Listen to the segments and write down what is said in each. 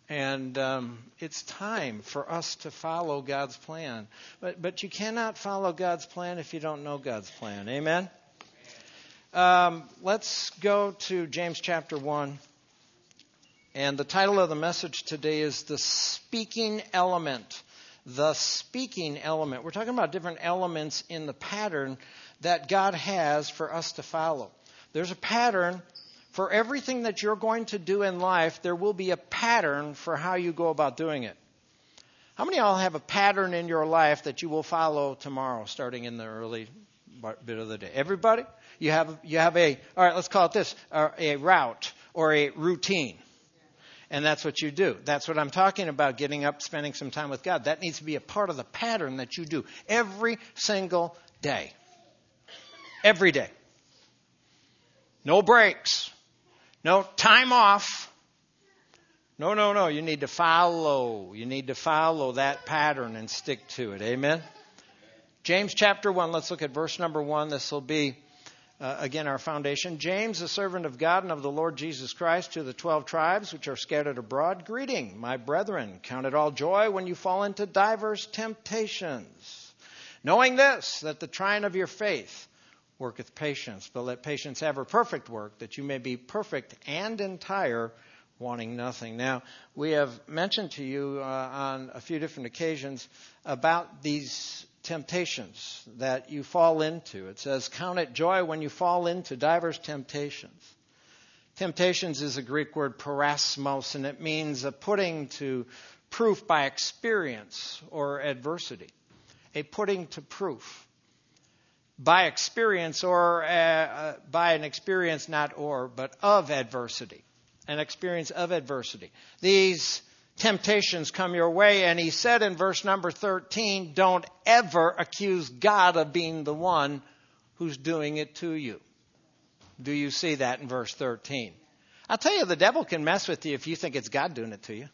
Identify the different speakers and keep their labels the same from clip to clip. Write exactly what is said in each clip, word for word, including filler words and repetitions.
Speaker 1: And um, it's time for us to follow God's plan. But but you cannot follow God's plan if you don't know God's plan. Amen? Um, let's go to James chapter one. And the title of the message today is The Speaking Element. The speaking element. We're talking about different elements in the pattern that God has for us to follow. There's a pattern for everything that you're going to do in life. There will be a pattern for how you go about doing it. How many of y'all have a pattern in your life that you will follow tomorrow, starting in the early bit of the day? Everybody? You have you have a, all right, let's call it this, a route or a routine. And that's what you do. That's what I'm talking about, getting up, spending some time with God. That needs to be a part of the pattern that you do every single day. Every day. No breaks. No time off. No, no, no. You need to follow. You need to follow that pattern and stick to it. Amen? James chapter one. Let's look at verse number one. This will be Uh, again, our foundation. James, a servant of God and of the Lord Jesus Christ, to the twelve tribes which are scattered abroad, greeting, my brethren. Count it all joy when you fall into divers temptations, knowing this, that the trying of your faith worketh patience. But let patience have her perfect work, that you may be perfect and entire, wanting nothing. Now, we have mentioned to you uh, on a few different occasions about these temptations that you fall into. It says, count it joy when you fall into diverse temptations. Temptations is a Greek word parasmos, and it means a putting to proof by experience or adversity. A putting to proof by experience or uh, uh, by an experience, not or, but of adversity. An experience of adversity. These temptations come your way, and he said in verse number thirteen, don't ever accuse God of being the one who's doing it to you. Do you see that in verse thirteen? I'll tell you, the devil can mess with you if you think it's God doing it to you.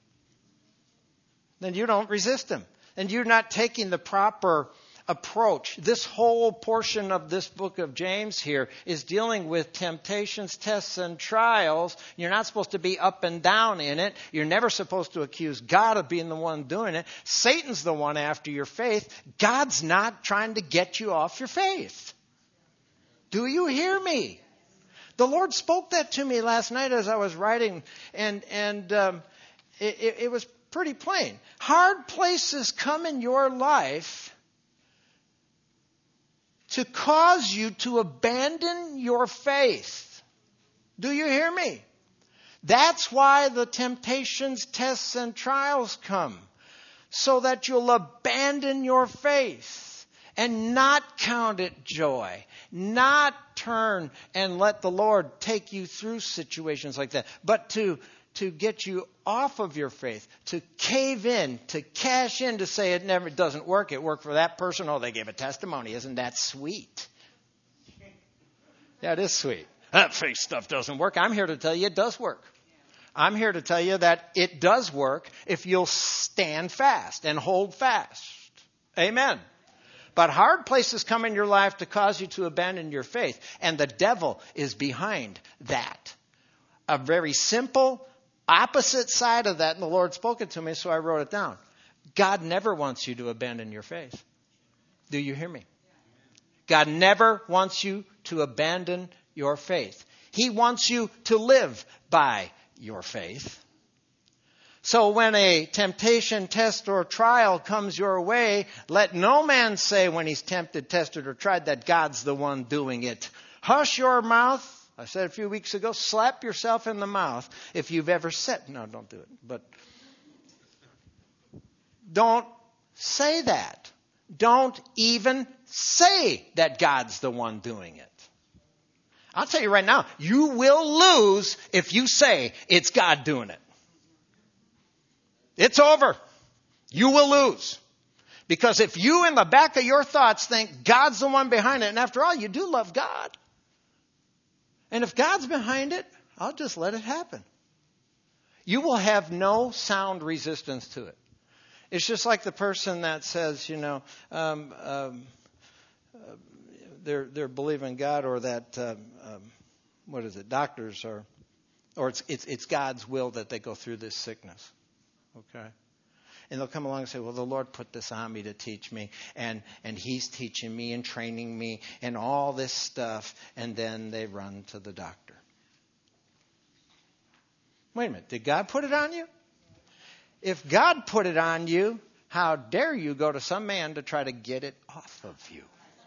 Speaker 1: Then you don't resist him. And you're not taking the proper approach. This whole portion of this book of James here is dealing with temptations, tests, and trials. You're not supposed to be up and down in it. You're never supposed to accuse God of being the one doing it. Satan's the one after your faith. God's not trying to get you off your faith. Do you hear me? The Lord spoke that to me last night as I was writing, and and um, it, it, it was pretty plain. Hard places come in your life to cause you to abandon your faith. Do you hear me? That's why the temptations, tests, and trials come. So that you'll abandon your faith and not count it joy. Not turn and let the Lord take you through situations like that. But to to get you off of your faith, to cave in, to cash in, to say it never doesn't work. It worked for that person. Oh, they gave a testimony. Isn't that sweet? Yeah, it is sweet. That faith stuff doesn't work. I'm here to tell you it does work. I'm here to tell you that it does work if you'll stand fast and hold fast. Amen. But hard places come in your life to cause you to abandon your faith. And the devil is behind that. A very simple opposite side of that, and the Lord spoke it to me, so I wrote it down. God never wants you to abandon your faith. Do you hear me? God never wants you to abandon your faith. He wants you to live by your faith. So when a temptation, test, or trial comes your way, let no man say when he's tempted, tested, or tried that God's the one doing it. Hush your mouth. I said a few weeks ago, slap yourself in the mouth if you've ever said, no, don't do it. But don't say that. Don't even say that God's the one doing it. I'll tell you right now, you will lose if you say it's God doing it. It's over. You will lose. Because if you in the back of your thoughts think God's the one behind it, and after all, you do love God. And if God's behind it, I'll just let it happen. You will have no sound resistance to it. It's just like the person that says, you know, um, um, uh, they're they're believing God, or that um, um, what is it? Doctors are, or it's it's it's God's will that they go through this sickness. Okay? And they'll come along and say, well, the Lord put this on me to teach me, and, and He's teaching me and training me and all this stuff, and then they run to the doctor. Wait a minute, did God put it on you? If God put it on you, how dare you go to some man to try to get it off of you?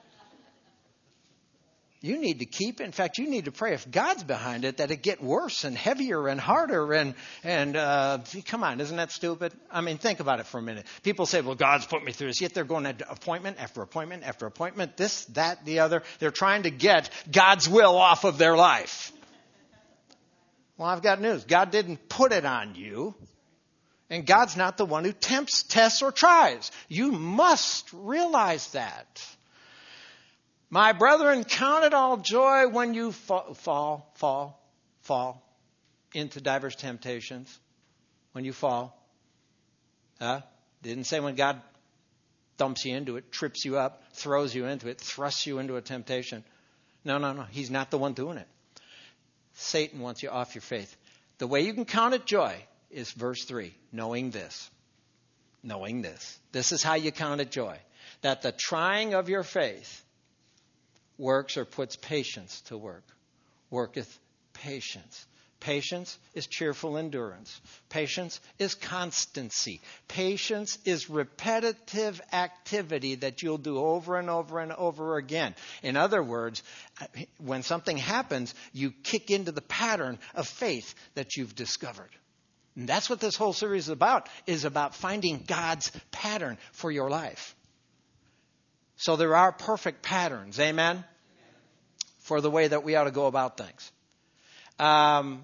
Speaker 1: You need to keep it. In fact, you need to pray if God's behind it that it get worse and heavier and harder. And, and uh, come on, isn't that stupid? I mean, think about it for a minute. People say, well, God's put me through this. Yet they're going to appointment after appointment after appointment, this, that, the other. They're trying to get God's will off of their life. Well, I've got news. God didn't put it on you. And God's not the one who tempts, tests, or tries. You must realize that. My brethren, count it all joy when you fall, fall, fall, fall into diverse temptations. When you fall. Uh, didn't say when God dumps you into it, trips you up, throws you into it, thrusts you into a temptation. No, no, no. He's not the one doing it. Satan wants you off your faith. The way you can count it joy is verse three, knowing this. Knowing this. This is how you count it joy. That the trying of your faith works or puts patience to work. Worketh patience. Patience is cheerful endurance. Patience is constancy. Patience is repetitive activity that you'll do over and over and over again. In other words, when something happens, you kick into the pattern of faith that you've discovered. And that's what this whole series is about, is about finding God's pattern for your life. So there are perfect patterns, amen, for the way that we ought to go about things. Um,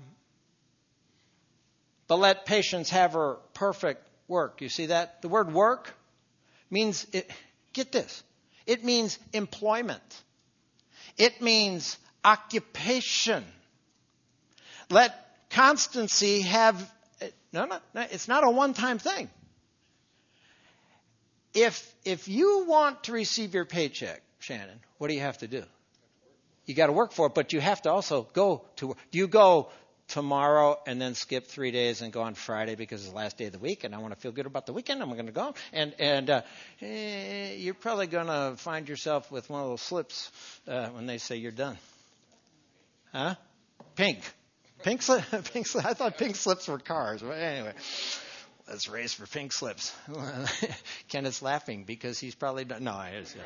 Speaker 1: but let patience have her perfect work. You see that? The word work means, it, get this, it means employment. It means occupation. Let constancy have, no, no, no, it's not a one-time thing. If if you want to receive your paycheck, Shannon, what do you have to do? You got to work for it, but you have to also go to work. Do you go tomorrow and then skip three days and go on Friday because it's the last day of the week and I want to feel good about the weekend? I'm going to go. And and uh, eh, you're probably going to find yourself with one of those slips uh, when they say you're done. Huh? Pink. Pink slip. Pink slip. I thought pink slips were cars. But anyway. Let's race for pink slips. Kenneth's laughing because he's probably done. No, I is.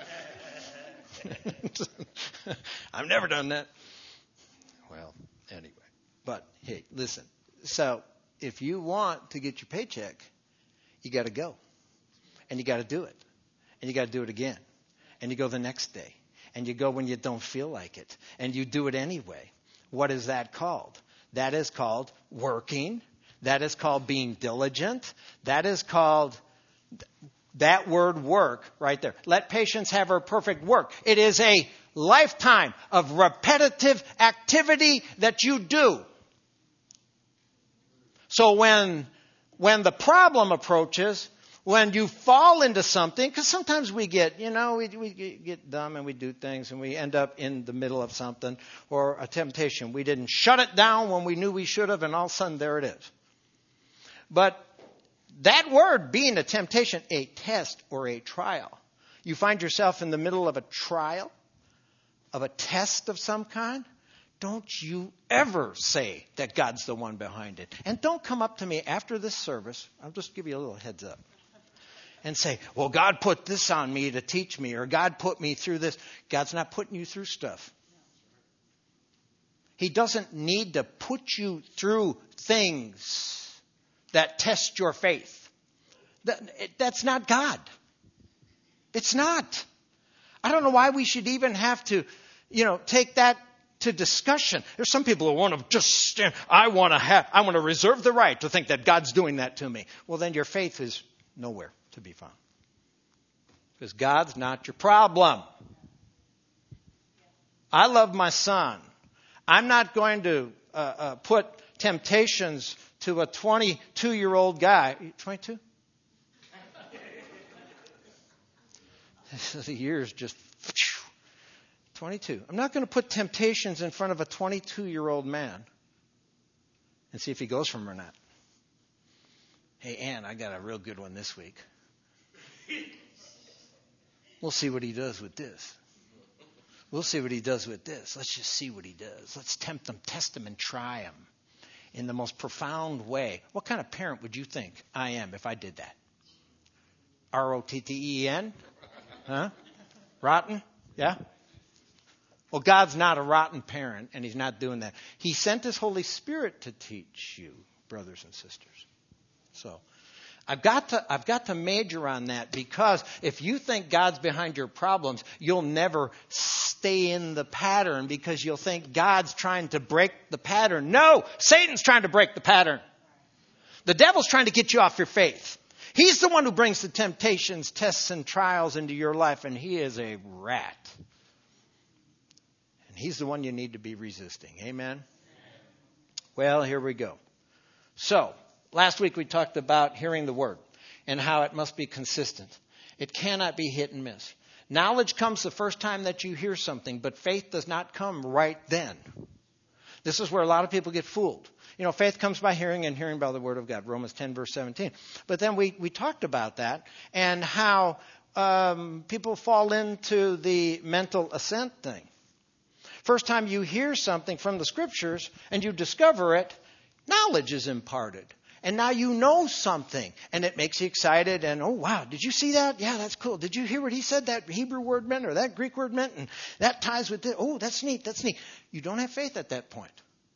Speaker 1: Yeah. I've never done that. Well, anyway. But, hey, listen. So, if you want to get your paycheck, you got to go. And you got to do it. And you got to do it again. And you go the next day. And you go when you don't feel like it. And you do it anyway. What is that called? That is called working. That is called being diligent. That is called, that word work right there. Let patience have her perfect work. It is a lifetime of repetitive activity that you do. So when, when the problem approaches, when you fall into something, because sometimes we get, you know, we, we get dumb and we do things and we end up in the middle of something or a temptation. We didn't shut it down when we knew we should have, and all of a sudden there it is. But that word being a temptation, a test or a trial, you find yourself in the middle of a trial, of a test of some kind, don't you ever say that God's the one behind it. And don't come up to me after this service, I'll just give you a little heads up, and say, well, God put this on me to teach me, or God put me through this. God's not putting you through stuff. He doesn't need to put you through things that test your faith. That, it, that's not God. It's not. I don't know why we should even have to, you know, take that to discussion. There's some people who want to just stand, I want to have, I want to reserve the right to think that God's doing that to me. Well, then your faith is nowhere to be found. Because God's not your problem. I love my son. I'm not going to uh, uh, put temptations to a twenty-two-year-old guy. twenty-two? The years just... twenty-two. I'm not going to put temptations in front of a twenty-two-year-old man and see if he goes for them or not. Hey, Ann, I got a real good one this week. We'll see what he does with this. We'll see what he does with this. Let's just see what he does. Let's tempt him, test him, and try him in the most profound way. What kind of parent would you think I am if I did that? R O T T E N? Huh? Rotten? Yeah? Well, God's not a rotten parent, and he's not doing that. He sent his Holy Spirit to teach you, brothers and sisters. So I've got to I've got to major on that, because if you think God's behind your problems, you'll never stay in the pattern, because you'll think God's trying to break the pattern. No, Satan's trying to break the pattern. The devil's trying to get you off your faith. He's the one who brings the temptations, tests, and trials into your life, and he is a rat. And he's the one you need to be resisting. Amen? Well, here we go. So, last week we talked about hearing the word and how it must be consistent. It cannot be hit and miss. Knowledge comes the first time that you hear something, but faith does not come right then. This is where a lot of people get fooled. You know, faith comes by hearing, and hearing by the word of God. Romans ten, verse seventeen. But then we, we talked about that and how um, people fall into the mental assent thing. First time you hear something from the scriptures and you discover it, knowledge is imparted. And now you know something, and it makes you excited. And, oh, wow, did you see that? Yeah, that's cool. Did you hear what he said that Hebrew word meant or that Greek word meant? And that ties with this. Oh, that's neat. That's neat. You don't have faith at that point.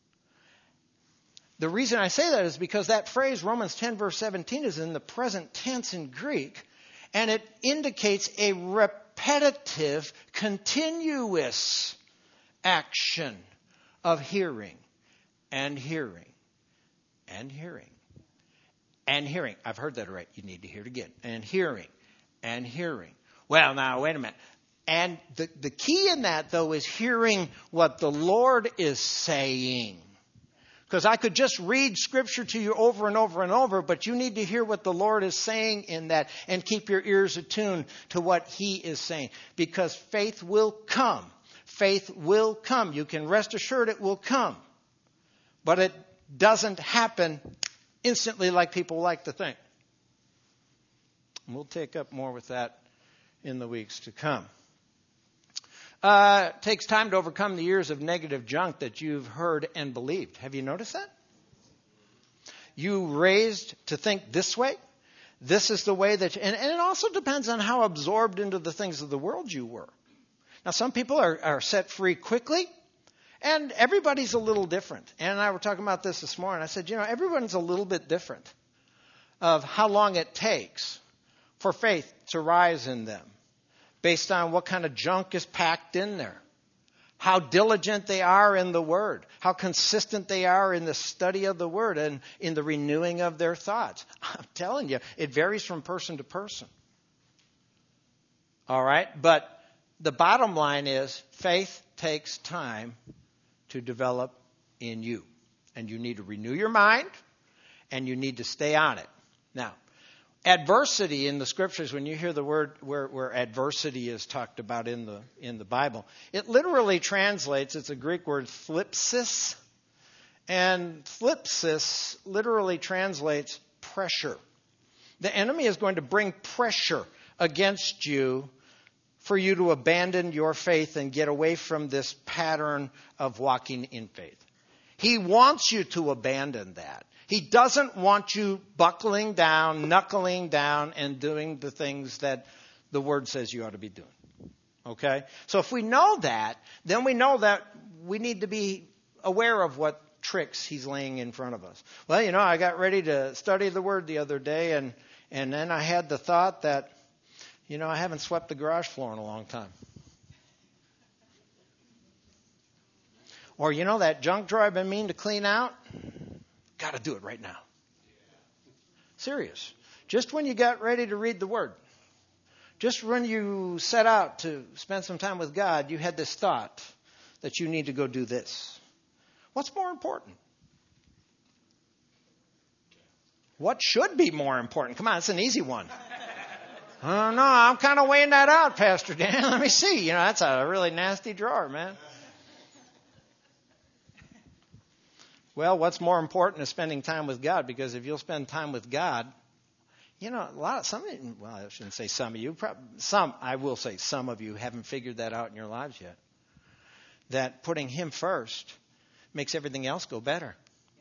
Speaker 1: The reason I say that is because that phrase, Romans ten, verse seventeen, is in the present tense in Greek, and it indicates a repetitive, continuous action of hearing and hearing and hearing. And hearing. I've heard that right. You need to hear it again. And hearing. And hearing. Well, now, wait a minute. And the, the key in that, though, is hearing what the Lord is saying. Because I could just read Scripture to you over and over and over, but you need to hear what the Lord is saying in that and keep your ears attuned to what He is saying. Because faith will come. Faith will come. You can rest assured it will come. But it doesn't happen instantly like people like to think. And we'll take up more with that in the weeks to come. Uh, it takes time to overcome the years of negative junk that you've heard and believed. Have you noticed that? You raised to think this way. This is the way that, you, and, and it also depends on how absorbed into the things of the world you were. Now, some people are, are set free quickly. And everybody's a little different. Ann and I were talking about this this morning. I said, you know, everyone's a little bit different of how long it takes for faith to rise in them based on what kind of junk is packed in there, how diligent they are in the Word, how consistent they are in the study of the Word and in the renewing of their thoughts. I'm telling you, it varies from person to person. All right? But the bottom line is faith takes time to develop in you. And you need to renew your mind, and you need to stay on it. Now, adversity in the scriptures, when you hear the word where, where adversity is talked about in the in the Bible, it literally translates, it's a Greek word, thlipsis. And thlipsis literally translates pressure. The enemy is going to bring pressure against you for you to abandon your faith and get away from this pattern of walking in faith. He wants you to abandon that. He doesn't want you buckling down, knuckling down, and doing the things that the Word says you ought to be doing. Okay? So if we know that, then we know that we need to be aware of what tricks He's laying in front of us. Well, you know, I got ready to study the Word the other day, and, and then I had the thought that, you know, I haven't swept the garage floor in a long time. Or, you know, that junk drawer I've been meaning to clean out? Got to do it right now. Serious. Just when you got ready to read the Word. Just when you set out to spend some time with God, you had this thought that you need to go do this. What's more important? What should be more important? Come on, it's an easy one. Oh, no, I'm kind of weighing that out, Pastor Dan. Let me see. You know, that's a really nasty drawer, man. Well, what's more important is spending time with God, because if you'll spend time with God, you know, a lot of some. Well, I shouldn't say some of you. Probably, some, I will say, some of you haven't figured that out in your lives yet. That putting Him first makes everything else go better.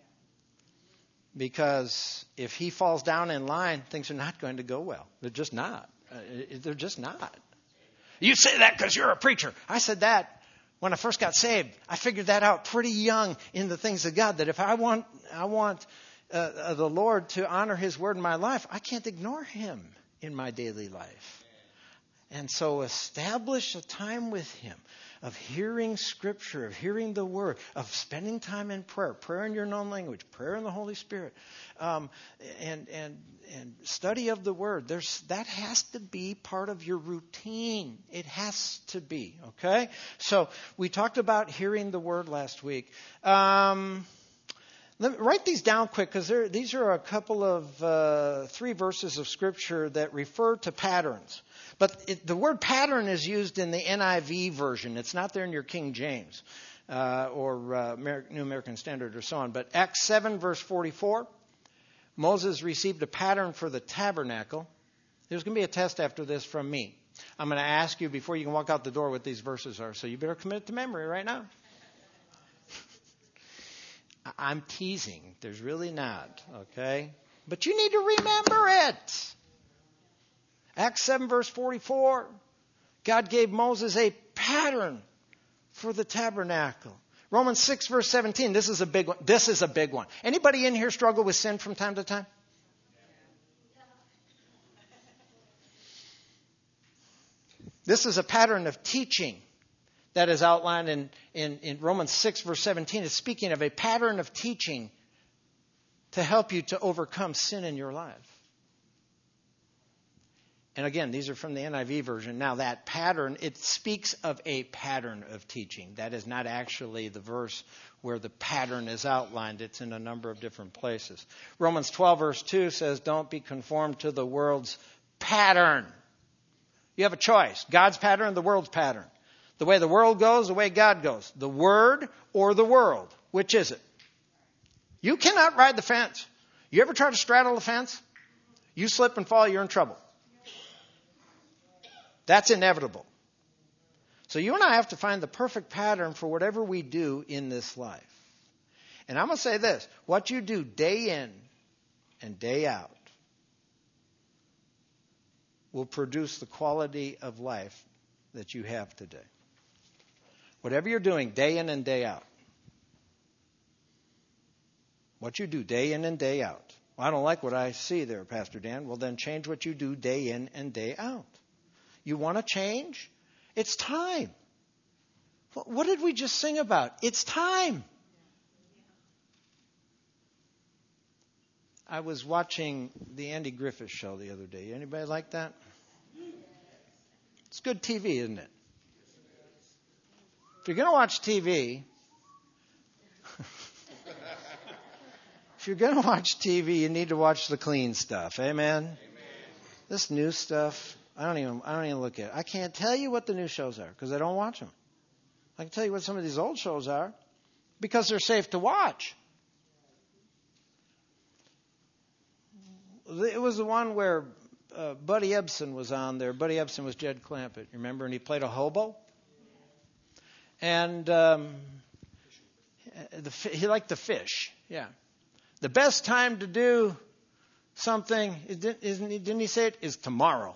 Speaker 1: Because if He falls down in line, things are not going to go well. They're just not. Uh, they're just not. You say that because you're a preacher. I said that when I first got saved. I figured that out pretty young in the things of God. That if I want, I want uh, the Lord to honor His word in my life, I can't ignore Him in my daily life. And so establish a time with Him of hearing Scripture, of hearing the Word, of spending time in prayer, prayer in your known language, prayer in the Holy Spirit, um, and and and study of the Word. There's that has to be part of your routine. It has to be, okay? So we talked about hearing the Word last week. Um, let me write these down quick because these are a couple of uh, three verses of Scripture that refer to patterns. But it, the word pattern is used in the N I V version. It's not there in your King James uh, or uh, Amer- New American Standard or so on. But Acts seven, verse forty-four, Moses received a pattern for the tabernacle. There's going to be a test after this from me. I'm going to ask you before you can walk out the door what these verses are. So you better commit it to memory right now. I'm teasing. There's really not, okay? But you need to remember it. Acts seven, verse forty-four, God gave Moses a pattern for the tabernacle. Romans six, verse seventeen, this is a big one. This is a big one. Anybody in here struggle with sin from time to time? This is a pattern of teaching that is outlined in, in, in Romans six, verse seventeen. It's speaking of a pattern of teaching to help you to overcome sin in your life. And again, these are from the N I V version. Now that pattern, it speaks of a pattern of teaching. That is not actually the verse where the pattern is outlined. It's in a number of different places. Romans twelve, verse two says, don't be conformed to the world's pattern. You have a choice. God's pattern, the world's pattern. The way the world goes, the way God goes. The Word or the world. Which is it? You cannot ride the fence. You ever try to straddle the fence? You slip and fall, you're in trouble. That's inevitable. So you and I have to find the perfect pattern for whatever we do in this life. And I'm going to say this. What you do day in and day out will produce the quality of life that you have today. Whatever you're doing day in and day out. What you do day in and day out. Well, I don't like what I see there, Pastor Dan. Well, then change what you do day in and day out. You want to change? It's time. What did we just sing about? It's time. I was watching the Andy Griffith show the other day. Anybody like that? It's good T V, isn't it? If you're going to watch T V, if you're going to watch T V, you need to watch the clean stuff. Amen? Amen. This new stuff, I don't even I don't even look at it. I can't tell you what the new shows are because I don't watch them. I can tell you what some of these old shows are because they're safe to watch. It was the one where uh, Buddy Ebsen was on there. Buddy Ebsen was Jed Clampett, you remember? And he played a hobo. And um, the, he liked to fish, yeah. The best time to do something, isn't he, didn't he say it, is tomorrow.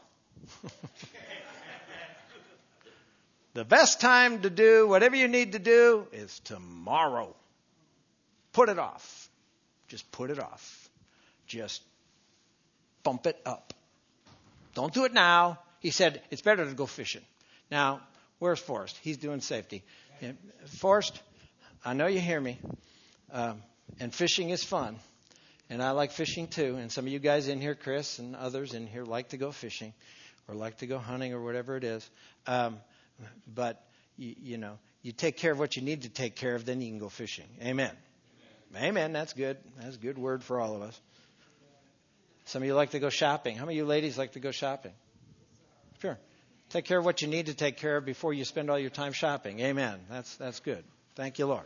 Speaker 1: The best time to do whatever you need to do is tomorrow. Put it off. Just put it off. Just bump it up. Don't do it now. He said it's better to go fishing. Now, where's Forrest? He's doing safety. Yeah, Forrest, I know you hear me. Um, and fishing is fun. And I like fishing too. And some of you guys in here, Chris and others in here, like to go fishing or like to go hunting or whatever it is. Um, but, you, you know, you take care of what you need to take care of, then you can go fishing. Amen. Amen. Amen. That's good. That's a good word for all of us. Some of you like to go shopping. How many of you ladies like to go shopping? Sure. Take care of what you need to take care of before you spend all your time shopping. Amen. That's that's good. Thank you, Lord.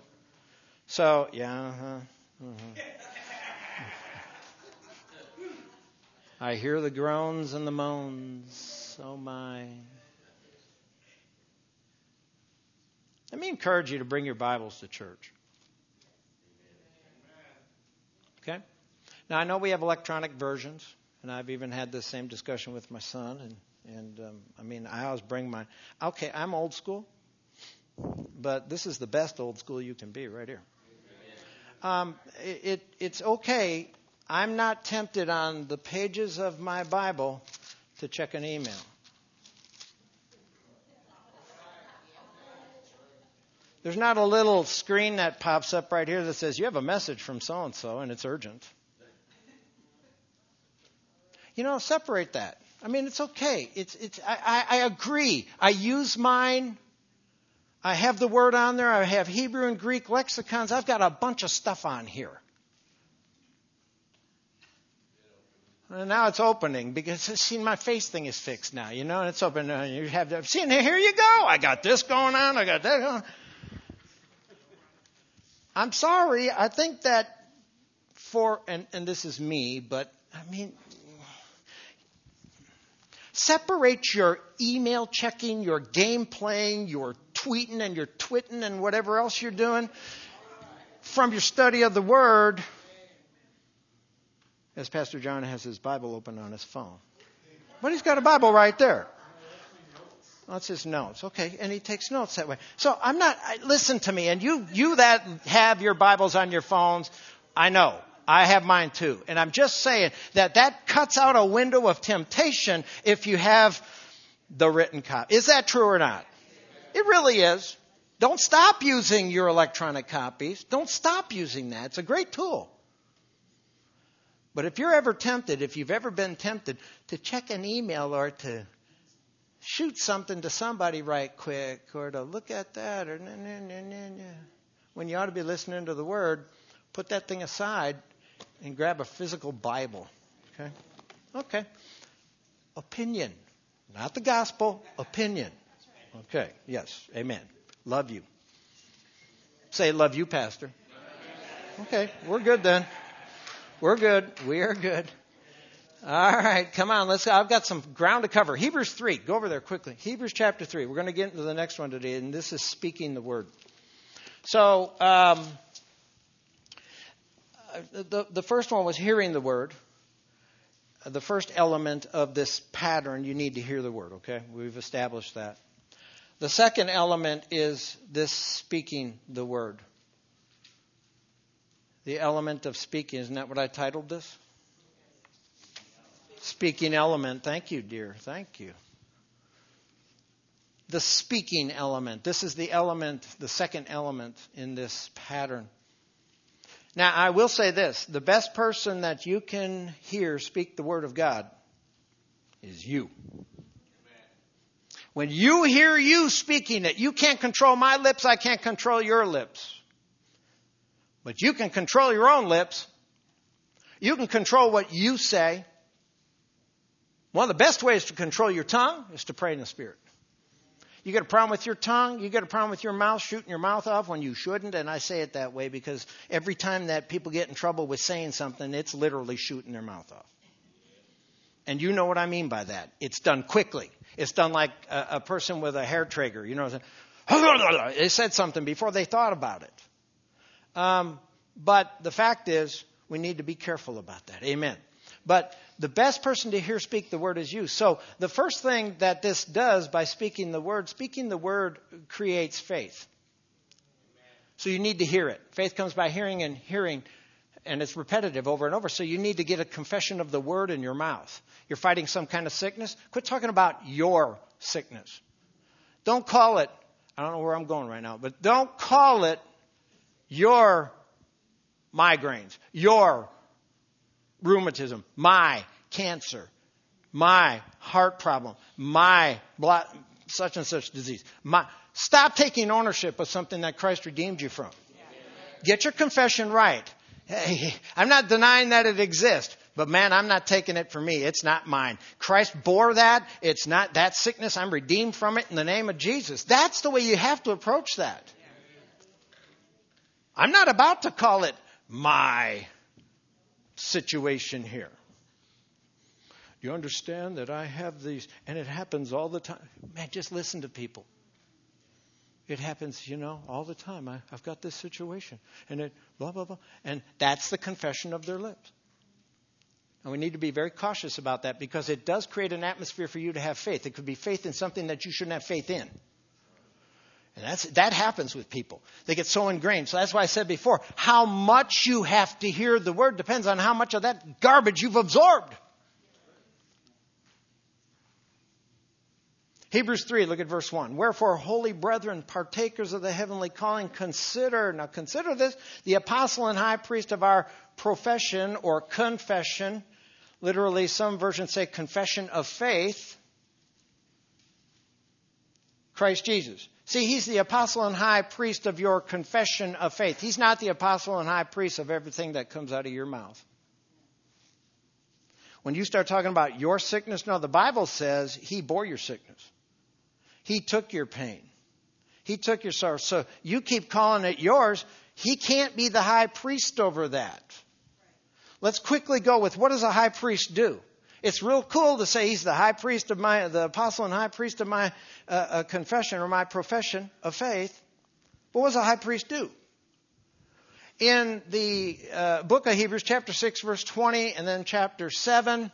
Speaker 1: So, yeah. Uh-huh, uh-huh. I hear the groans and the moans. Oh, my. Let me encourage you to bring your Bibles to church. Okay? Now, I know we have electronic versions, and I've even had this same discussion with my son. And, and um, I mean, I always bring my... Okay, I'm old school, but this is the best old school you can be right here. Um, it, it It's okay. I'm not tempted on the pages of my Bible to check an email. There's not a little screen that pops up right here that says, you have a message from so-and-so and it's urgent. You know, separate that. I mean, it's okay. It's it's. I, I, I agree. I use mine. I have the word on there. I have Hebrew and Greek lexicons. I've got a bunch of stuff on here. And now it's opening because, see, my face thing is fixed now, you know, and it's open. Uh, you have, see, here you go. I got this going on. I got that going on. I'm sorry. I think that for, and, and this is me, but I mean, separate your email checking, your game playing, your tweeting and your twitting and whatever else you're doing from your study of the Word, as Pastor John has his Bible open on his phone. But he's got a Bible right there. That's his notes. Okay, and he takes notes that way. So I'm not, I, listen to me, and you, you that have your Bibles on your phones, I know. I have mine too. And I'm just saying that that cuts out a window of temptation if you have the written copy. Is that true or not? It really is. Don't stop using your electronic copies. Don't stop using that. It's a great tool. But if you're ever tempted, if you've ever been tempted to check an email or to shoot something to somebody right quick or to look at that or nah, nah, nah, nah, nah, when you ought to be listening to the Word, put that thing aside and grab a physical Bible. Okay? Okay. Opinion. Not the gospel. Opinion. Okay. Yes. Amen. Love you. Say, love you, Pastor. Okay. We're good then. We're good. We are good. All right. Come on. Let's go. I've got some ground to cover. Hebrews three. Go over there quickly. Hebrews chapter three. We're going to get into the next one today, and this is speaking the word. So, um, the, the first one was hearing the word. The first element of this pattern, you need to hear the word, okay? We've established that. The second element is this speaking the word. The element of speaking. Isn't that what I titled this? Speaking element. Thank you, dear. Thank you. The speaking element. This is the element, the second element in this pattern. Now, I will say this. The best person that you can hear speak the word of God is you. When you hear you speaking it, you can't control my lips, I can't control your lips. But you can control your own lips. You can control what you say. One of the best ways to control your tongue is to pray in the Spirit. You got a problem with your tongue? You got a problem with your mouth, shooting your mouth off when you shouldn't? And I say it that way because every time that people get in trouble with saying something, it's literally shooting their mouth off. And you know what I mean by that. It's done quickly. It's done like a, a person with a hair trigger. You know, they said something before they thought about it. Um, but the fact is, we need to be careful about that. Amen. But the best person to hear speak the word is you. So the first thing that this does by speaking the word, speaking the word creates faith. So you need to hear it. Faith comes by hearing and hearing, and it's repetitive over and over. So you need to get a confession of the word in your mouth. You're fighting some kind of sickness. Quit talking about your sickness. Don't call it, I don't know where I'm going right now, but don't call it your migraines, your rheumatism, my cancer, my heart problem, my blood, such and such disease. My, stop taking ownership of something that Christ redeemed you from. Get your confession right. Hey, I'm not denying that it exists, but man, I'm not taking it for me. It's not mine. Christ bore that. It's not that sickness. I'm redeemed from it in the name of Jesus. That's the way you have to approach that. I'm not about to call it my situation here. you understand that I have these, and it happens all the time. Man, just listen to people. It happens, you know, all the time. I, I've got this situation. And it, blah, blah, blah. And that's the confession of their lips. And we need to be very cautious about that because it does create an atmosphere for you to have faith. It could be faith in something that you shouldn't have faith in. And that's, that happens with people. They get so ingrained. So that's why I said before, how much you have to hear the word depends on how much of that garbage you've absorbed. Hebrews three, look at verse one. Wherefore, holy brethren, partakers of the heavenly calling, consider, now consider this, the apostle and high priest of our profession or confession. Literally, some versions say confession of faith. Christ Jesus. See, he's the apostle and high priest of your confession of faith. He's not the apostle and high priest of everything that comes out of your mouth. When you start talking about your sickness, no, the Bible says he bore your sickness. He took your pain. He took your sorrow. So you keep calling it yours. He can't be the high priest over that. Let's quickly go with what does a high priest do? It's real cool to say he's the high priest of my, the apostle and high priest of my uh, uh, confession or my profession of faith. But what does a high priest do? In the uh, book of Hebrews, chapter six, verse twenty, and then chapter seven,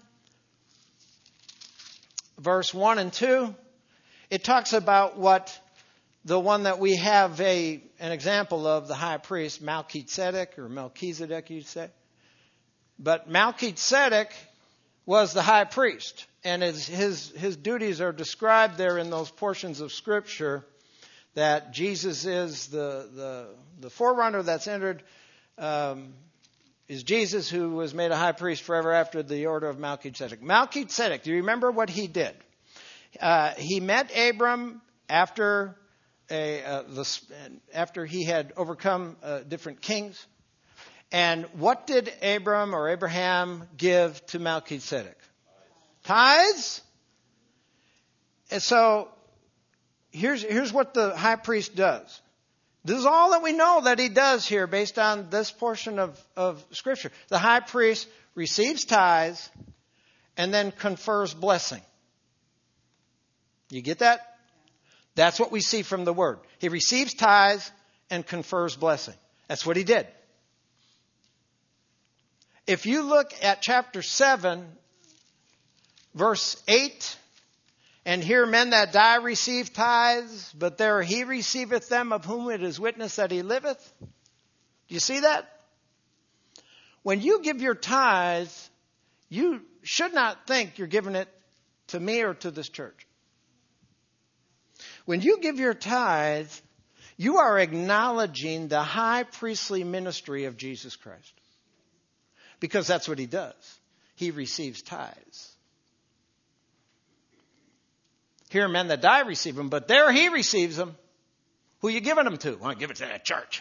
Speaker 1: verse one and two, it talks about what the one that we have a an example of, the high priest, Melchizedek, or Melchizedek, you'd say. But Melchizedek was the high priest, and his, his, his duties are described there in those portions of Scripture that Jesus is the, the, the forerunner that's entered, um, is Jesus who was made a high priest forever after the order of Melchizedek. Melchizedek, do you remember what he did? Uh, he met Abram after a, uh, the, after he had overcome uh, different kings. And what did Abram or Abraham give to Melchizedek? Tithes. And so here's, here's what the high priest does. This is all that we know that he does here based on this portion of, of Scripture. The high priest receives tithes and then confers blessing. You get that? That's what we see from the Word. He receives tithes and confers blessing. That's what he did. If you look at chapter seven, verse eight, and here men that die receive tithes, but there he receiveth them of whom it is witness that he liveth. Do you see that? When you give your tithes, you should not think you're giving it to me or to this church. When you give your tithe, you are acknowledging the high priestly ministry of Jesus Christ. Because that's what he does. He receives tithes. Here men that die receive them, but there he receives them. Who are you giving them to? I want to give it to that church.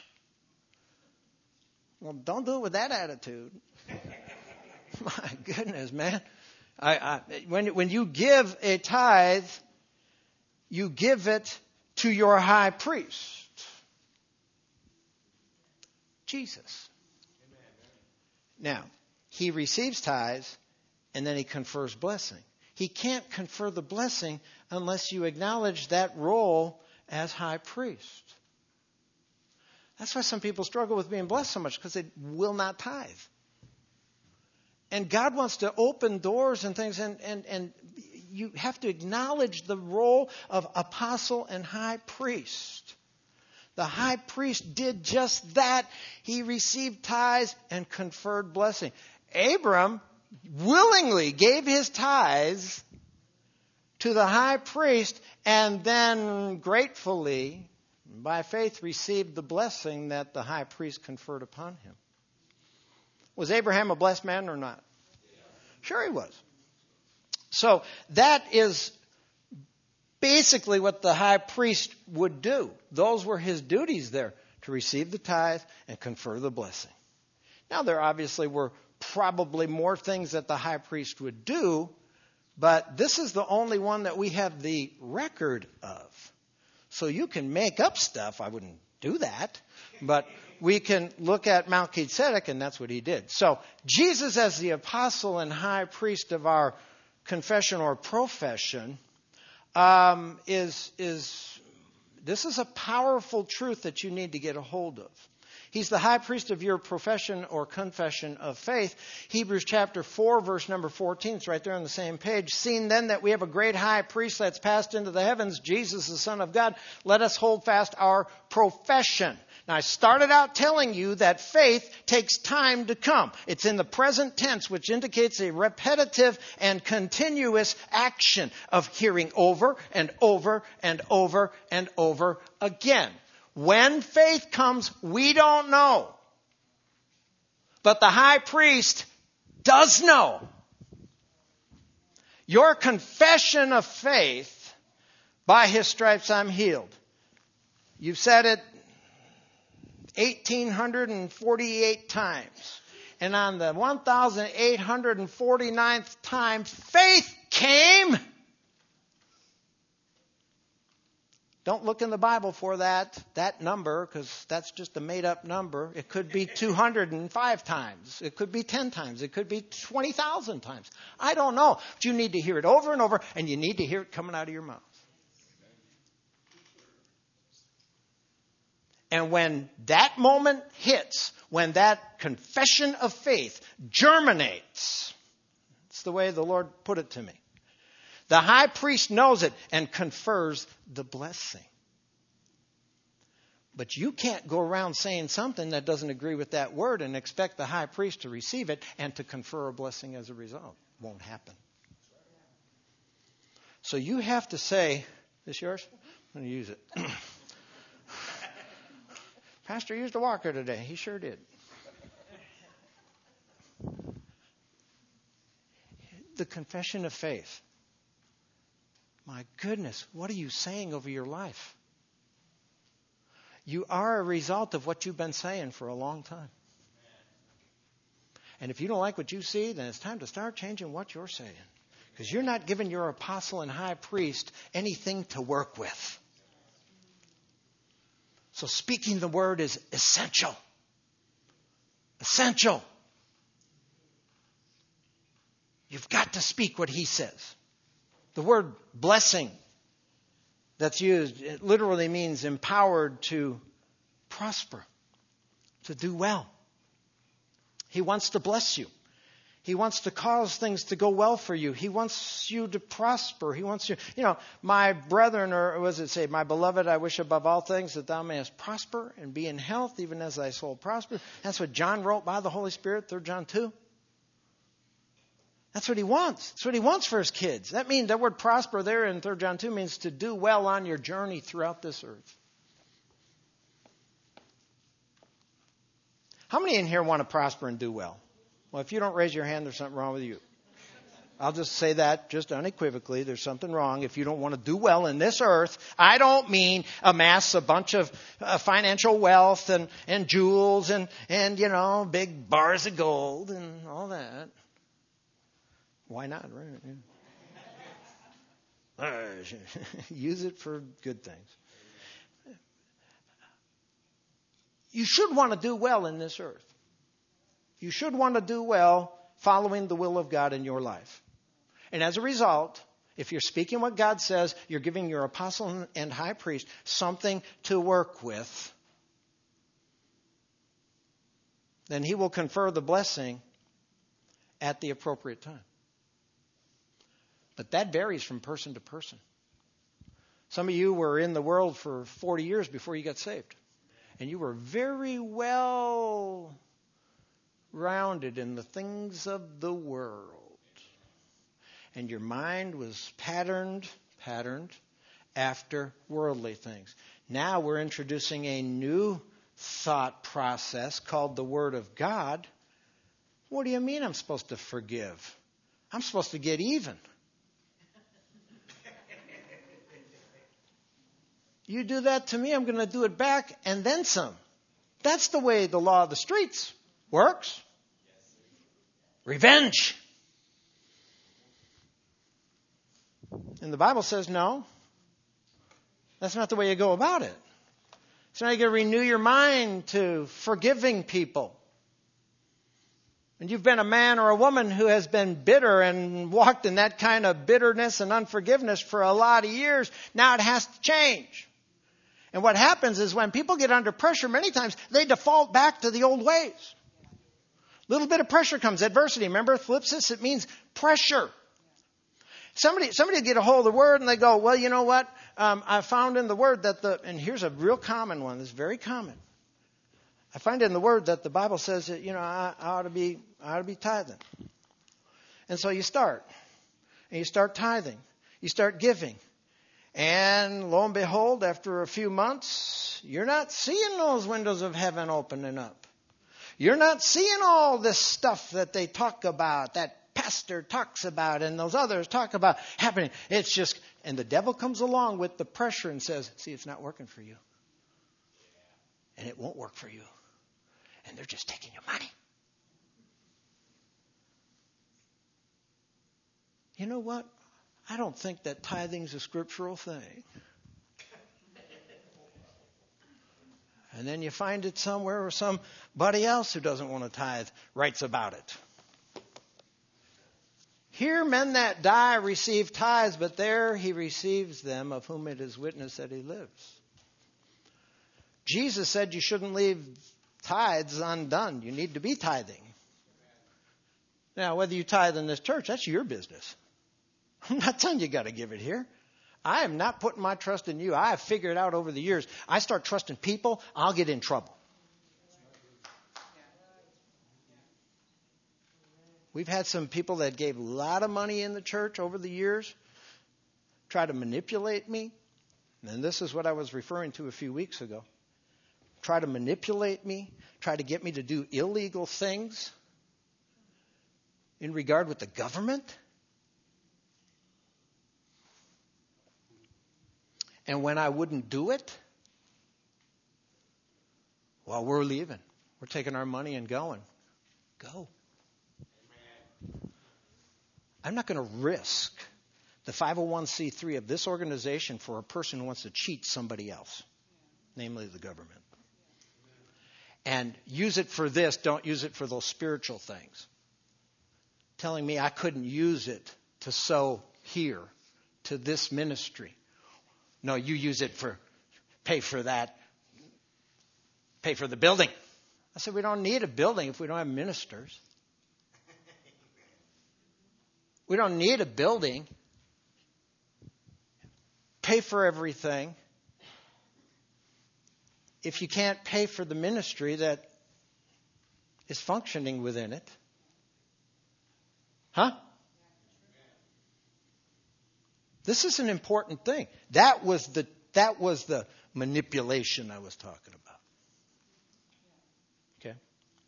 Speaker 1: Well, don't do it with that attitude. My goodness, man. I, I, when, when you give a tithe, you give it to your high priest, Jesus. Now, he receives tithes and then he confers blessing. He can't confer the blessing unless you acknowledge that role as high priest. That's why some people struggle with being blessed so much, because they will not tithe. And God wants to open doors and things, and, and, and you have to acknowledge the role of apostle and high priest. The high priest did just that. He received tithes and conferred blessing. Abram willingly gave his tithes to the high priest and then gratefully, by faith, received the blessing that the high priest conferred upon him. Was Abraham a blessed man or not? Sure he was. So that is basically what the high priest would do. Those were his duties there, to receive the tithe and confer the blessing. Now, there obviously were probably more things that the high priest would do, but this is the only one that we have the record of. So you can make up stuff. I wouldn't do that. But we can look at Melchizedek, and that's what he did. So Jesus, as the apostle and high priest of our confession or profession um, is, is, this is a powerful truth that you need to get a hold of. He's the high priest of your profession or confession of faith. Hebrews chapter four, verse number fourteen. It's right there on the same page. Seeing then that we have a great high priest that's passed into the heavens, Jesus, the Son of God, let us hold fast our profession. Now, I started out telling you that faith takes time to come. It's in the present tense, which indicates a repetitive and continuous action of hearing over and over and over and over again. When faith comes, we don't know. But the high priest does know. Your confession of faith, by his stripes I'm healed. You've said it one thousand eight hundred forty-eight times. And on the one thousand eight hundred forty-ninth time, faith came. Don't look in the Bible for that, that number, because that's just a made-up number. It could be two hundred five times. It could be ten times. It could be twenty thousand times. I don't know. But you need to hear it over and over, and you need to hear it coming out of your mouth. And when that moment hits, when that confession of faith germinates, that's the way the Lord put it to me. The high priest knows it and confers the blessing. But you can't go around saying something that doesn't agree with that word and expect the high priest to receive it and to confer a blessing as a result. Won't happen. So you have to say, this yours? I'm going to use it. Pastor used a walker today. He sure did. The confession of faith. My goodness, what are you saying over your life? You are a result of what you've been saying for a long time. And if you don't like what you see, then it's time to start changing what you're saying. Because you're not giving your apostle and high priest anything to work with. So speaking the word is essential. Essential. You've got to speak what he says. The word blessing that's used, it literally means empowered to prosper, to do well. He wants to bless you. He wants to cause things to go well for you. He wants you to prosper. He wants you, you know, my brethren, or what does it say? My beloved, I wish above all things that thou mayest prosper and be in health, even as thy soul prosper. That's what John wrote by the Holy Spirit, Third John two. That's what he wants. That's what he wants for his kids. That means that word prosper there in Third John two means to do well on your journey throughout this earth. How many in here want to prosper and do well? Well, if you don't raise your hand, there's something wrong with you. I'll just say that just unequivocally. There's something wrong if you don't want to do well in this earth. I don't mean amass a bunch of uh, financial wealth and, and jewels and, and, you know, big bars of gold and all that. Why not, right? Yeah. Use it for good things. You should want to do well in this earth. You should want to do well following the will of God in your life. And as a result, if you're speaking what God says, you're giving your apostle and high priest something to work with. Then he will confer the blessing at the appropriate time. But that varies from person to person. Some of you were in the world for forty years before you got saved. And you were very well rounded in the things of the world. And your mind was patterned, patterned after worldly things. Now we're introducing a new thought process called the Word of God. What do you mean I'm supposed to forgive? I'm supposed to get even. You do that to me, I'm going to do it back and then some. That's the way the law of the streets works. Revenge. And the Bible says no. That's not the way you go about it. It's not you going to renew your mind to forgiving people. And you've been a man or a woman who has been bitter and walked in that kind of bitterness and unforgiveness for a lot of years. Now it has to change. And what happens is when people get under pressure, many times they default back to the old ways. Little bit of pressure comes, adversity. Remember, thlipsis, it means pressure. Somebody, somebody get a hold of the word and they go, well, you know what? Um, I found in the word that the, and here's a real common one. This is very common. I find in the word that the Bible says that, you know, I, I ought to be, I ought to be tithing. And so you start, and you start tithing. You start giving. And lo and behold, after a few months, you're not seeing those windows of heaven opening up. You're not seeing all this stuff that they talk about, that pastor talks about, and those others talk about happening. It's just, and the devil comes along with the pressure and says, see, it's not working for you. And it won't work for you. And they're just taking your money. You know what? I don't think that tithing's a scriptural thing. And then you find it somewhere where somebody else who doesn't want to tithe writes about it. Here men that die receive tithes, but there he receives them of whom it is witnessed that he lives. Jesus said you shouldn't leave tithes undone. You need to be tithing. Now, whether you tithe in this church, that's your business. I'm not telling you you got to give it here. I am not putting my trust in you. I have figured out over the years, I start trusting people, I'll get in trouble. We've had some people that gave a lot of money in the church over the years, try to manipulate me. And this is what I was referring to a few weeks ago. Try to manipulate me, try to get me to do illegal things in regard with the government. And when I wouldn't do it, well, we're leaving. We're taking our money and going. Go. I'm not going to risk the five oh one c three of this organization for a person who wants to cheat somebody else, namely the government. And use it for this, don't use it for those spiritual things. Telling me I couldn't use it to sow here, to this ministry. No, you use it for, pay for that, pay for the building. I said, we don't need a building if we don't have ministers. We don't need a building. Pay for everything. If you can't pay for the ministry that is functioning within it. Huh? This is an important thing. That was the that was the manipulation I was talking about. Okay?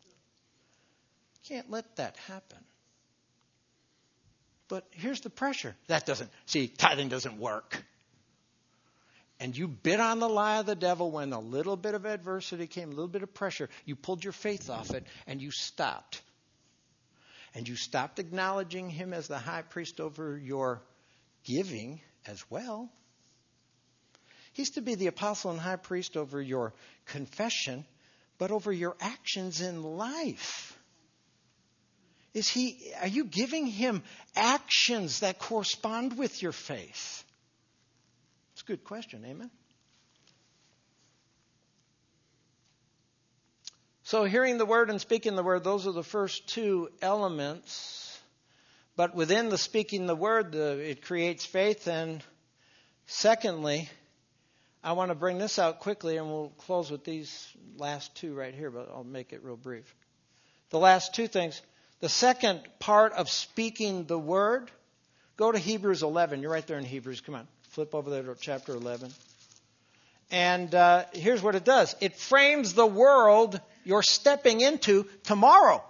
Speaker 1: Can't let that happen. But here's the pressure. That doesn't, see, tithing doesn't work. And you bit on the lie of the devil when a little bit of adversity came, a little bit of pressure. You pulled your faith off it and you stopped. And you stopped acknowledging him as the high priest over your giving as well. He's to be the apostle and high priest over your confession, but over your actions in life. Is he, are you giving him actions that correspond with your faith? It's a good question, amen? So hearing the word and speaking the word, those are the first two elements. But within the speaking the word, the, it creates faith. And secondly, I want to bring this out quickly, and we'll close with these last two right here, but I'll make it real brief. The last two things. The second part of speaking the word, go to Hebrews eleven. You're right there in Hebrews. Come on, flip over there to chapter eleven. And uh, here's what it does. It frames the world you're stepping into tomorrow.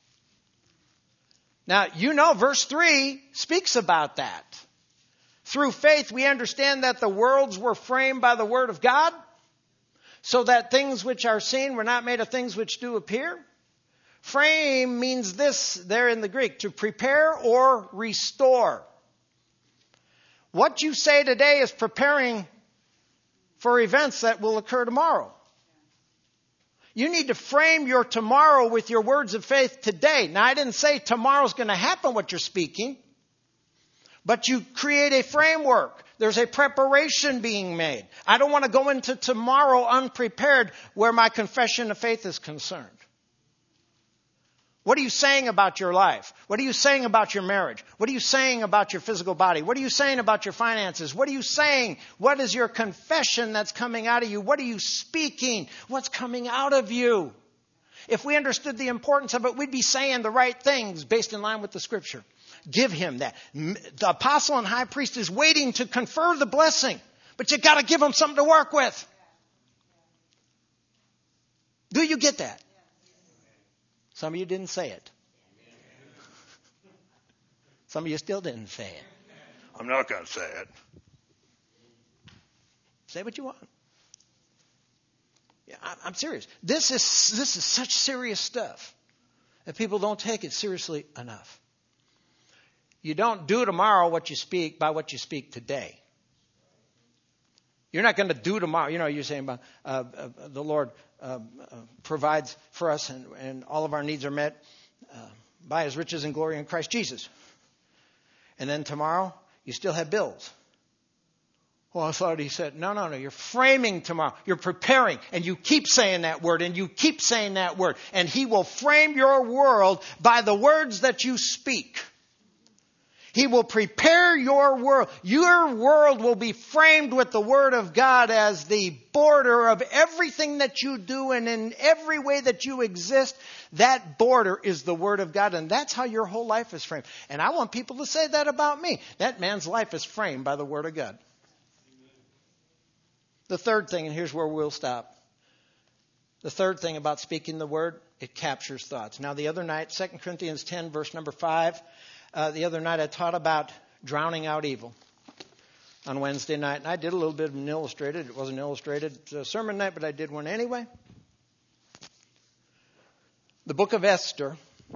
Speaker 1: Now, you know, verse three speaks about that. Through faith, we understand that the worlds were framed by the word of God, so that things which are seen were not made of things which do appear. Frame means this there in the Greek, to prepare or restore. What you say today is preparing for events that will occur tomorrow. You need to frame your tomorrow with your words of faith today. Now, I didn't say tomorrow's going to happen what you're speaking, but you create a framework. There's a preparation being made. I don't want to go into tomorrow unprepared where my confession of faith is concerned. What are you saying about your life? What are you saying about your marriage? What are you saying about your physical body? What are you saying about your finances? What are you saying? What is your confession that's coming out of you? What are you speaking? What's coming out of you? If we understood the importance of it, we'd be saying the right things based in line with the Scripture. Give him that. The apostle and high priest is waiting to confer the blessing, but you got to give him something to work with. Do you get that? Some of you didn't say it. Some of you still didn't say it. I'm not going to say it. Say what you want. Yeah, I'm serious. This is this is such serious stuff that people don't take it seriously enough. You don't do tomorrow what you speak by what you speak today. You're not going to do tomorrow. You know, you're saying about uh, uh, the Lord uh, uh, provides for us and, and all of our needs are met uh, by his riches and glory in Christ Jesus. And then tomorrow, you still have bills. Well, I thought he said, no, no, no. You're framing tomorrow. You're preparing. And you keep saying that word. And you keep saying that word. And he will frame your world by the words that you speak. He will prepare your world. Your world will be framed with the Word of God as the border of everything that you do, and in every way that you exist, that border is the Word of God, and that's how your whole life is framed. And I want people to say that about me. That man's life is framed by the Word of God. The third thing, and here's where we'll stop. The third thing about speaking the Word, it captures thoughts. Now, the other night, Second Corinthians ten, verse number five, Uh, the other night I taught about drowning out evil on Wednesday night. And I did a little bit of an illustrated. It wasn't an illustrated uh, sermon night, but I did one anyway. The book of Esther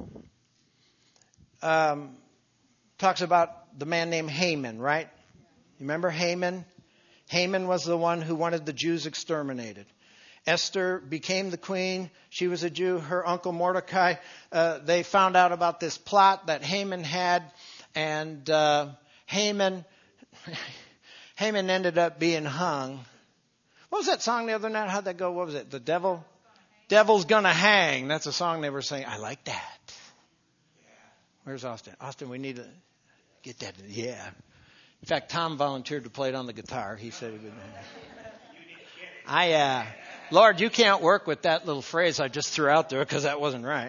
Speaker 1: um, talks about the man named Haman, right? You remember Haman? Haman was the one who wanted the Jews exterminated. Esther became the queen. She was a Jew. Her uncle Mordecai, uh, they found out about this plot that Haman had. And uh, Haman, Haman ended up being hung. What was that song the other night? How'd that go? What was it? The devil? Devil's gonna hang. That's a song they were saying. I like that. Where's Austin? Austin, we need to get that. Yeah. In fact, Tom volunteered to play it on the guitar. He said he would. I, uh, Lord, you can't work with that little phrase I just threw out there because that wasn't right.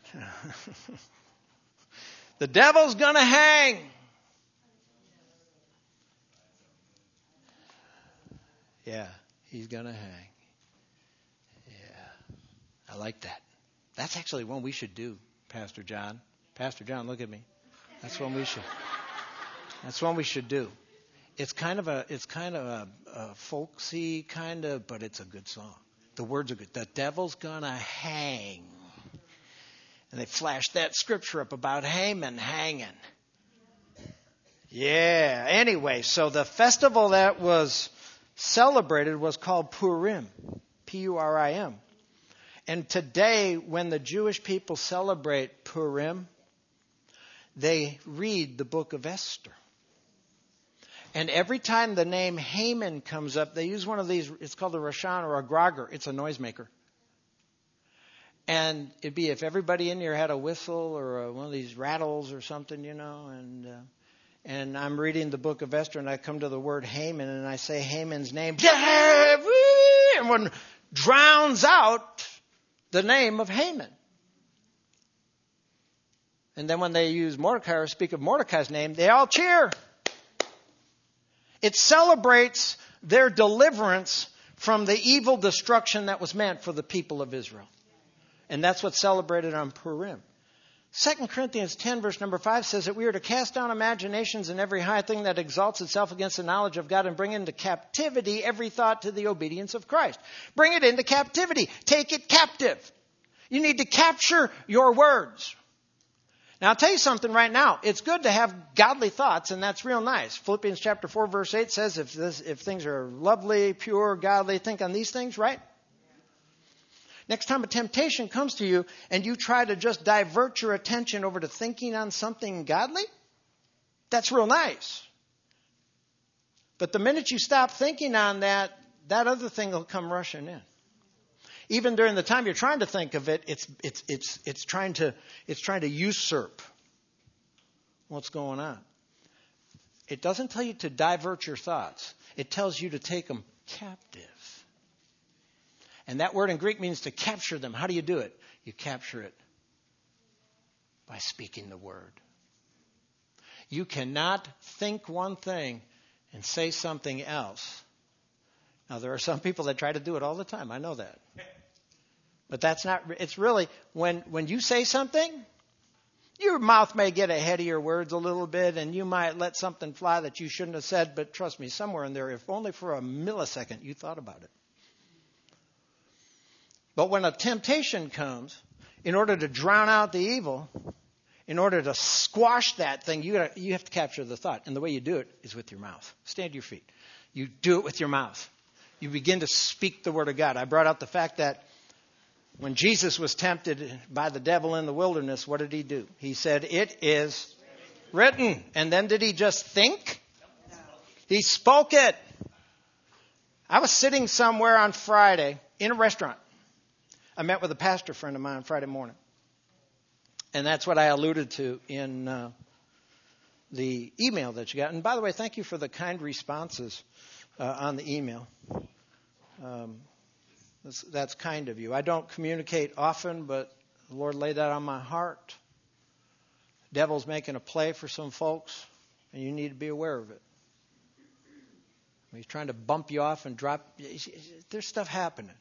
Speaker 1: The devil's going to hang. Yeah, he's going to hang. Yeah, I like that. That's actually one we should do, Pastor John. Pastor John, look at me. That's one we should. That's one we should do. It's kind of a, it's kind of a, a folksy kind of, but it's a good song. The words are good. The devil's gonna hang. And they flashed that scripture up about Haman hanging. Yeah. Anyway, so the festival that was celebrated was called Purim. P U R I M. And today, when the Jewish people celebrate Purim, they read the book of Esther. And every time the name Haman comes up, they use one of these, it's called a Rashan or a Grogger. It's a noisemaker. And it'd be if everybody in here had a whistle or a, one of these rattles or something, you know, and uh, and I'm reading the book of Esther and I come to the word Haman and I say Haman's name, and one drowns out the name of Haman. And then when they use Mordecai or speak of Mordecai's name, they all cheer. It celebrates their deliverance from the evil destruction that was meant for the people of Israel. And that's what's celebrated on Purim. Second Corinthians ten, verse number five says that we are to cast down imaginations and every high thing that exalts itself against the knowledge of God and bring into captivity every thought to the obedience of Christ. Bring it into captivity. Take it captive. You need to capture your words. Now, I'll tell you something right now. It's good to have godly thoughts, and that's real nice. Philippians chapter four, verse eight says, if this, if things are lovely, pure, godly, think on these things, right? Next time a temptation comes to you and you try to just divert your attention over to thinking on something godly, that's real nice. But the minute you stop thinking on that, that other thing will come rushing in. Even during the time you're trying to think of it, it's it's it's it's trying to it's trying to usurp what's going on. It doesn't tell you to divert your thoughts. It tells you to take them captive. And that word in Greek means to capture them. How do you do it? You capture it by speaking the word. You cannot think one thing and say something else. Now, there are some people that try to do it all the time. I know that. But that's not, it's really, when, when you say something, your mouth may get ahead of your words a little bit, and you might let something fly that you shouldn't have said, but trust me, somewhere in there, if only for a millisecond, you thought about it. But when a temptation comes, in order to drown out the evil, in order to squash that thing, you gotta, you have to capture the thought. And the way you do it is with your mouth. Stand to your feet. You do it with your mouth. You begin to speak the word of God. I brought out the fact that when Jesus was tempted by the devil in the wilderness, what did he do? He said, "It is written." And then did he just think? He spoke it. I was sitting somewhere on Friday in a restaurant. I met with a pastor friend of mine on Friday morning. And that's what I alluded to in uh, the email that you got. And by the way, thank you for the kind responses uh, on the email. Um, that's, that's kind of you. I don't communicate often, but the Lord laid that on my heart. The devil's making a play for some folks, and you need to be aware of it. He's trying to bump you off and drop. There's stuff happening.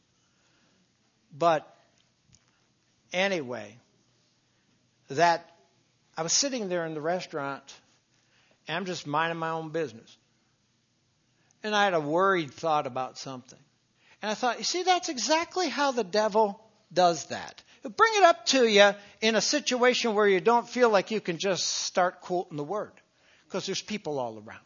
Speaker 1: But anyway, that I was sitting there in the restaurant, and I'm just minding my own business. And I had a worried thought about something. And I thought, you see, that's exactly how the devil does that. He'll bring it up to you in a situation where you don't feel like you can just start quoting the word, because there's people all around.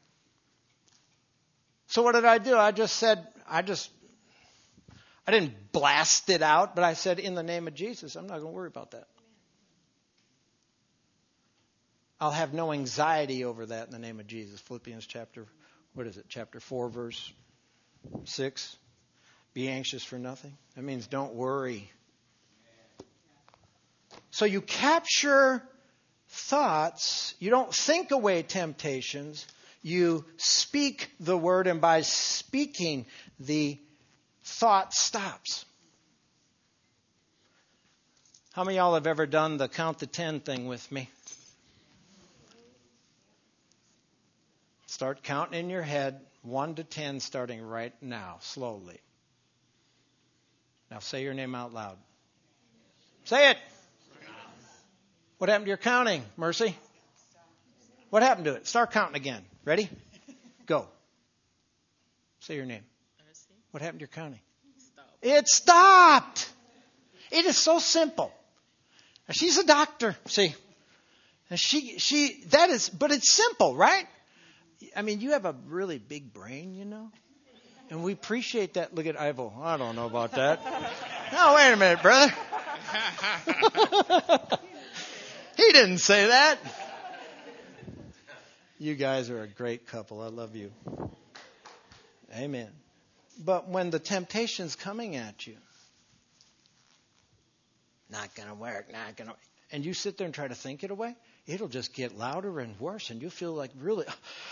Speaker 1: So what did I do? I just said, I just, I didn't blast it out, but I said, in the name of Jesus, I'm not going to worry about that. I'll have no anxiety over that in the name of Jesus. Philippians chapter, what is it? Chapter four, verse six. Be anxious for nothing. That means don't worry. So you capture thoughts. You don't think away temptations. You speak the word, and by speaking, the thought stops. How many of y'all have ever done the count to ten thing with me? Start counting in your head, one to ten, starting right now, slowly. Now say your name out loud. Say it. What happened to your counting, Mercy? What happened to it? Start counting again. Ready? Go. Say your name. What happened to your counting? It stopped. It is so simple. Now, she's a doctor, see. And she, she, that is, but it's simple, right? I mean, you have a really big brain, you know. And we appreciate that. Look at Ivo. I don't know about that. No, wait a minute, brother. He didn't say that. You guys are a great couple. I love you. Amen. But when the temptation's coming at you, not going to work, not going to, and you sit there and try to think it away, it'll just get louder and worse, and you feel like really,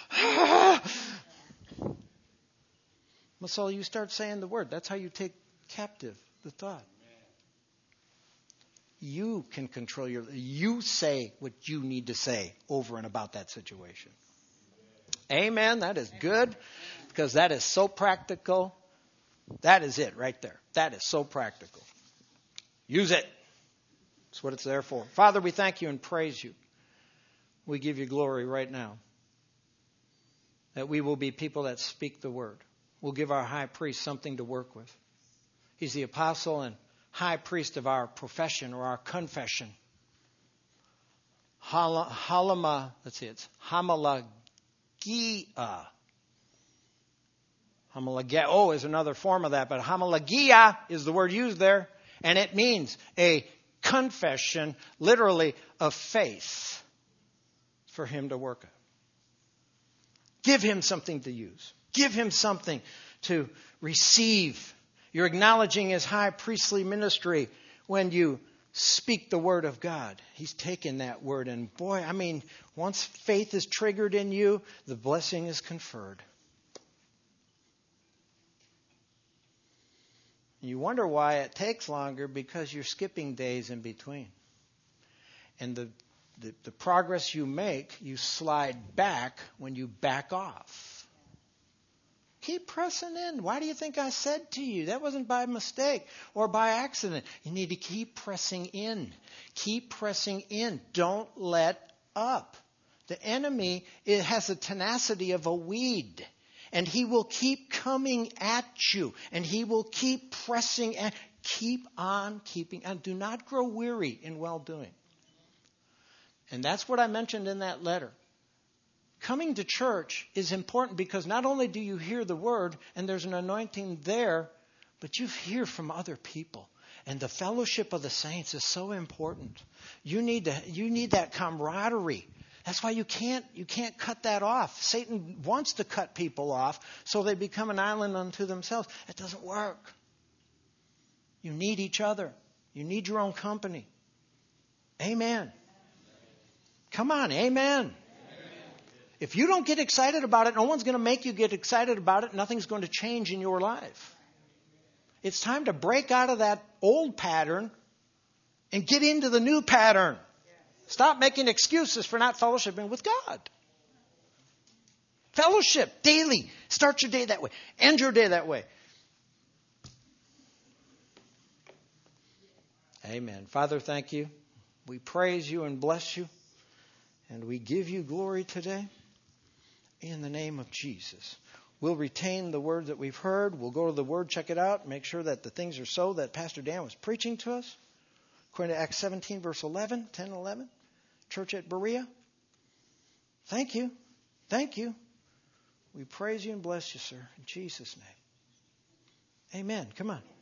Speaker 1: well, so you start saying the word. That's how you take captive the thought. You can control your, you say what you need to say over and about that situation. Amen. That is good, because that is so practical. That is it right there. That is so practical. Use it. That's what it's there for. Father, we thank you and praise you. We give you glory right now, that we will be people that speak the word. We'll give our high priest something to work with. He's the apostle and high priest of our profession or our confession. Halama, let's see, it's Hamalagia. Homologeo is another form of that, but homologia is the word used there, and it means a confession, literally, of faith for him to work on. Give him something to use. Give him something to receive. You're acknowledging his high priestly ministry when you speak the word of God. He's taken that word, and boy, I mean, once faith is triggered in you, the blessing is conferred. You wonder why it takes longer, because you're skipping days in between. And the, the, the progress you make, you slide back when you back off. Keep pressing in. Why do you think I said to you? That wasn't by mistake or by accident. You need to keep pressing in. Keep pressing in. Don't let up. The enemy, it has the tenacity of a weed. And he will keep coming at you. And he will keep pressing and keep on keeping on. Do not grow weary in well-doing. And that's what I mentioned in that letter. Coming to church is important because not only do you hear the word and there's an anointing there, but you hear from other people. And the fellowship of the saints is so important. You need to, you need that camaraderie. That's why you can't you can't cut that off. Satan wants to cut people off so they become an island unto themselves. It doesn't work. You need each other. You need your own company. Amen. Come on, amen. If you don't get excited about it, no one's going to make you get excited about it. Nothing's going to change in your life. It's time to break out of that old pattern and get into the new pattern. Stop making excuses for not fellowshipping with God. Fellowship daily. Start your day that way. End your day that way. Amen. Father, thank you. We praise you and bless you. And we give you glory today in the name of Jesus. We'll retain the word that we've heard. We'll go to the word, check it out, make sure that the things are so that Pastor Dan was preaching to us. According to Acts seventeen, verse eleven, ten and eleven. Church at Berea. Thank you. Thank you. We praise you and bless you, sir. In Jesus' name. Amen. Come on.